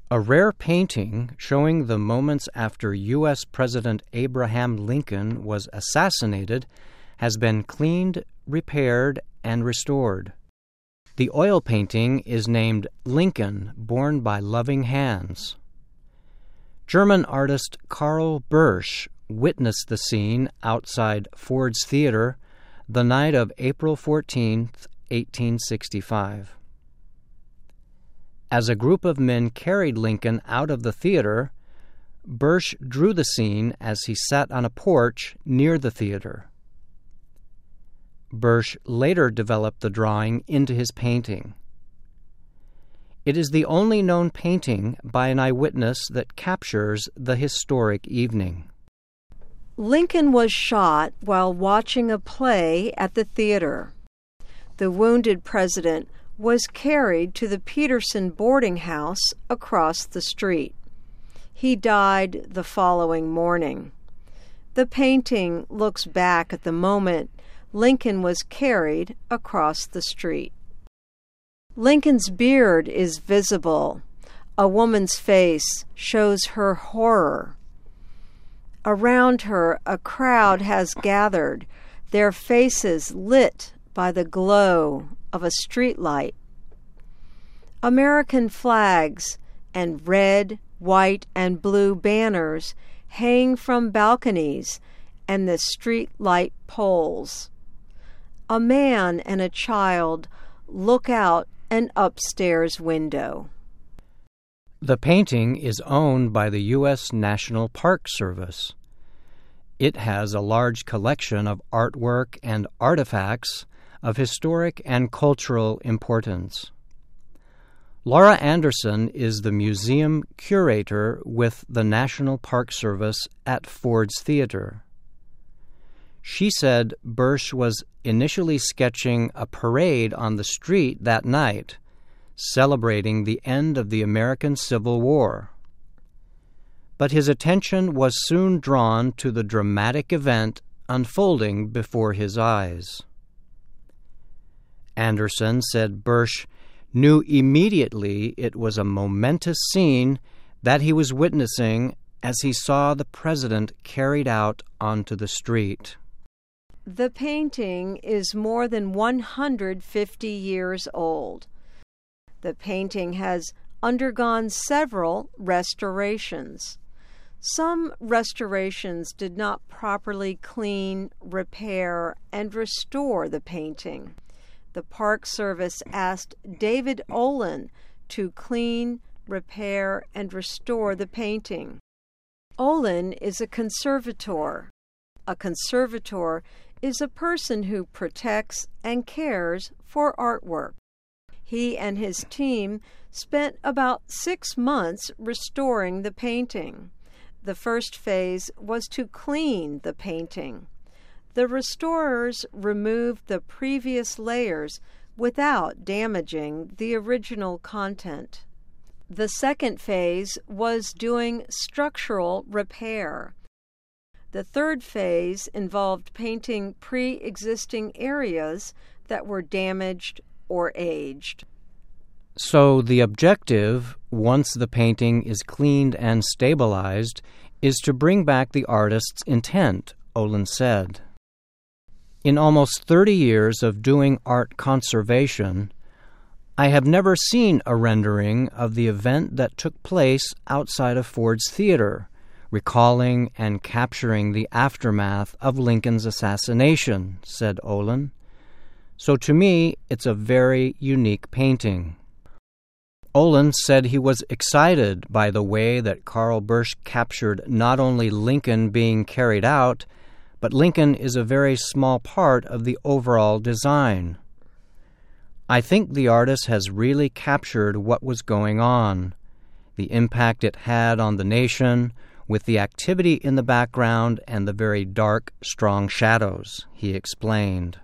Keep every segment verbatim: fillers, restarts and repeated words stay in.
A rare painting showing the moments after U S President Abraham Lincoln was assassinated has been cleaned, repaired, and restored. The oil painting is named Lincoln, Born by Loving Hands. German artist Karl Bursch witnessed the scene outside Ford's Theater the night of April fourteenth, eighteen sixty-five. As a group of men carried Lincoln out of the theater, Bursch drew the scene as he sat on a porch near the theater. Bursch later developed the drawing into his painting. It is the only known painting by an eyewitness that captures the historic evening. Lincoln was shot while watching a play at the theater. The wounded president was carried to the Peterson boarding house across the street. He died the following morning. The painting looks back at the moment Lincoln was carried across the street. Lincoln's beard is visible. A woman's face shows her horror. Around her, a crowd has gathered, their faces lit by the glow of a streetlight. American flags and red, white, and blue banners hang from balconies and the streetlight poles. A man and a child look out an upstairs window. The painting is owned by the U S National Park Service. It has a large collection of artwork and artifacts of historic and cultural importance. Laura Anderson is the museum curator with the National Park Service at Ford's Theater. She said Bursch was initially sketching a parade on the street that night, celebrating the end of the American Civil War. But his attention was soon drawn to the dramatic event unfolding before his eyes. Anderson said Bursch knew immediately it was a momentous scene that he was witnessing as he saw the president carried out onto the street. The painting is more than one hundred fifty years old. The painting has undergone several restorations. Some restorations did not properly clean, repair, and restore the painting. The Park Service asked David Olin to clean, repair, and restore the painting. Olin is a conservator. A conservator is a person who protects and cares for artwork. He and his team spent about six months restoring the painting. The first phase was to clean the painting. The restorers removed the previous layers without damaging the original content. The second phase was doing structural repair. The third phase involved painting pre-existing areas that were damaged or aged. So the objective, once the painting is cleaned and stabilized, is to bring back the artist's intent, Olin said. In almost thirty years of doing art conservation, I have never seen a rendering of the event that took place outside of Ford's Theater, recalling and capturing the aftermath of Lincoln's assassination, said Olin. So to me, it's a very unique painting. Olin said he was excited by the way that Karl Bursch captured not only Lincoln being carried out, but Lincoln is a very small part of the overall design. I think the artist has really captured what was going on, the impact it had on the nation, with the activity in the background and the very dark, strong shadows, he explained.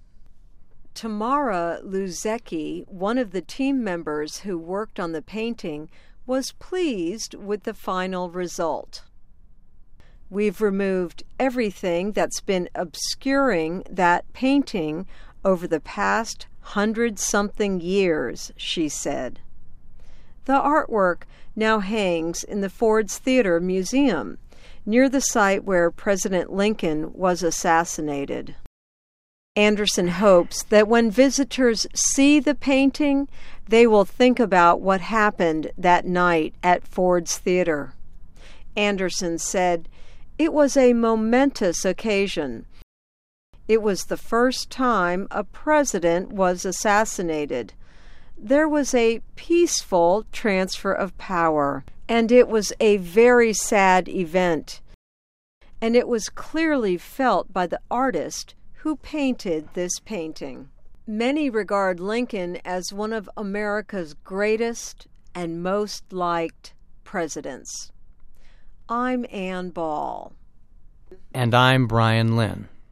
Tamara Luzecki, one of the team members who worked on the painting, was pleased with the final result. We've removed everything that's been obscuring that painting over the past hundred-something years, she said. The artwork now hangs in the Ford's Theater Museum, near the site where President Lincoln was assassinated. Anderson hopes that when visitors see the painting, they will think about what happened that night at Ford's Theater. Anderson said, "It was a momentous occasion. It was the first time a president was assassinated. There was a peaceful transfer of power, and it was a very sad event. And it was clearly felt by the artist who painted this painting." Many regard Lincoln as one of America's greatest and most liked presidents. I'm Ann Ball. And I'm Brian Lynn.